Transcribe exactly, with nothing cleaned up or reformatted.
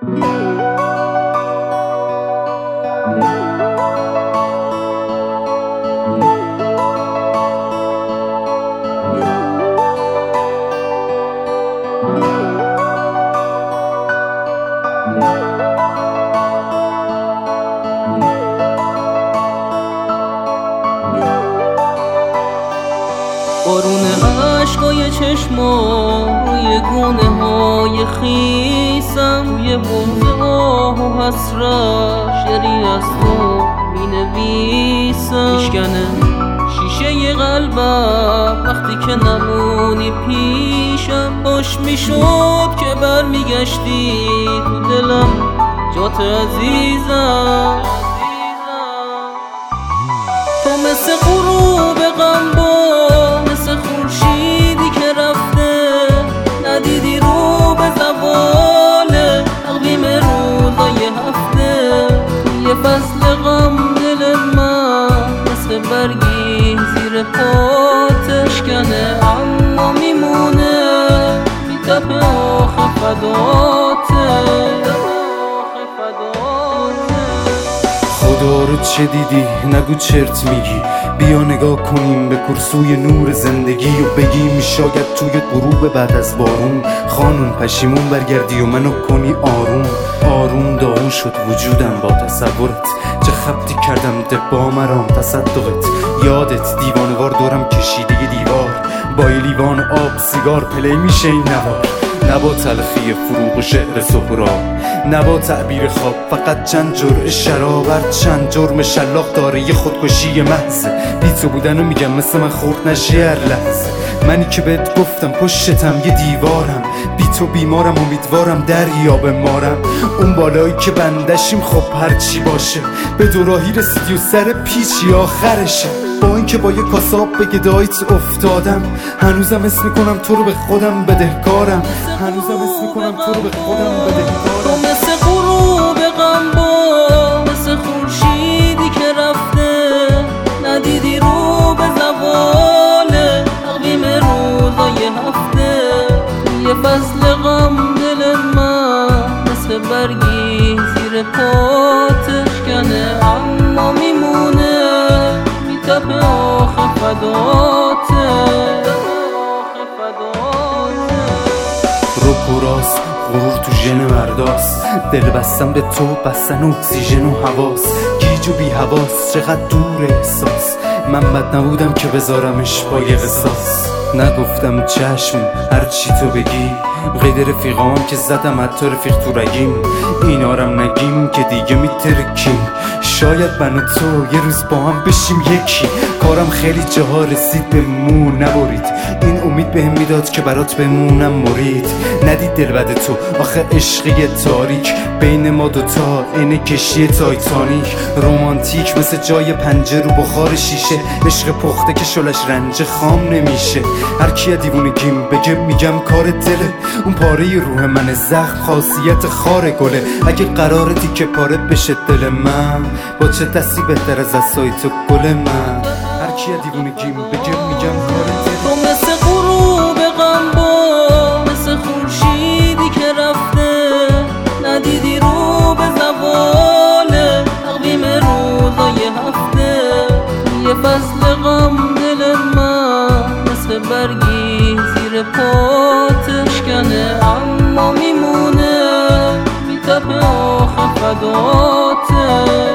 بارون عشقای چشمام روی گونه های خیسم، روی بغض آه و حسرت شعری از تو می نویسم. میشکنه شیشه قلبم وقتی که نمونی پیشم، باش میشد که برمیگشتی تو دلم جات عزیزم. تو مثل غروب غمبا، مثل خورشیدی که رفته، ندیدی رو به زوال تقویم روزای هفته. یه فصل غم دل من مثل برگی زیر پات اشکنه، اما میمونه میتپه آخه فداته. خدا رو چه دیدی؟ نگو چرت میگی، بیا نگاه کنیم به کرسوی نور زندگی و بگیم شاید توی غروب بعد از بارون خانون پشیمون برگردی و منو کنی آروم. آروم داغون شد وجودم با تصورت، چه خبتی کردم ده با مرام تصدقت. یادت دیوانوار دورم کشیده دیوار، با یه لیوان آب سیگار پلی میشه این نوار. نبا تلخی فروغ و شعر سهراب، نبا تعبیر خواب، فقط چند جرعه شراب. هر چند جرم شلاق داره یه خودکشی محض. بی تو بودنو میگم مثل من خورد نشی هر لحظه. منی که بهت گفتم پشتم یه دیوارم، بی تو بیمارم امیدوارم دریاب مارم. اون بالایی که بندشیم خب هرچی باشه، به دوراهی رسیدی و سر پیچی آخرشه. با اینکه با یه کاساب به گدایت افتادم، هنوزم اسم میکنم تو رو به خودم بدهکارم. هنوزم اسم میکنم تو رو به خودم بدهکارم. تو مثل غروب غمبا، مثل خورشیدی که رفته، ندیدی رو به زوال تقویم روزای هفته. یه فصل غم دل من مثل برگی زیر پات اشکنه، اما میمونه میتپه آخه فداته. روک و راست غرور تو ژن مرداست، دل بستم به تو بستن اکسیژن و حواس. گیج و بی حواس چقدر دور احساس، من بد نبودم که بذارمش با یه قصاص. نگفتم چشم هرچی تو بگی، قید رفیقام که زدم حتی رفیق تو رگیم. اینارم نگیم که دیگه میترکیم، شاید من و تو یه روز با هم بشیم یکی. کارم خیلی جاها رسید به مو نبرید، این امید بهم میداد که برات بمونم مرید. ندید دل بد تو آخه عشقی تاریک، بین ما دوتا اینه کشی تایتانیک. رومانتیک مثل جای پنجه رو بخار شیشه، عشق پخته که شلش رنج خام نمیشه. هر کی دیوونگیم بگه میگم کار دله، اون پاره روح من زخم خاصیت خار گله. اگه قراره تیکه پاره بشه دل من، با چه دستی بهتر از دستای تو گل من. هر کی دیوونگیم بگه میگم کار دله. تو مثل غروب غمبا، مثل خورشیدی که رفته، ندیدی رو به زوال تقویم روزای هفته. یه فصل غم دل من مثل برگی زیر پات اشکنه، اما میمونه میتپه آخه فداته.